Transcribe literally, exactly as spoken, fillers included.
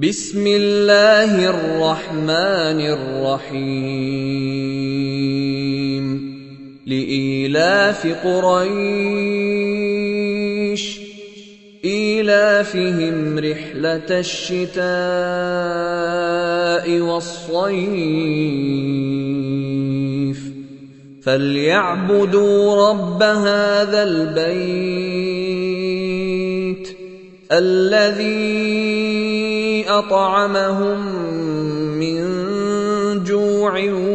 بسم الله الرحمن الرحيم لإيلاف قريش إيلافهم رحلة الشتاء والصيف فليعبدوا رب هذا البيت الذي أطعمهم من جوع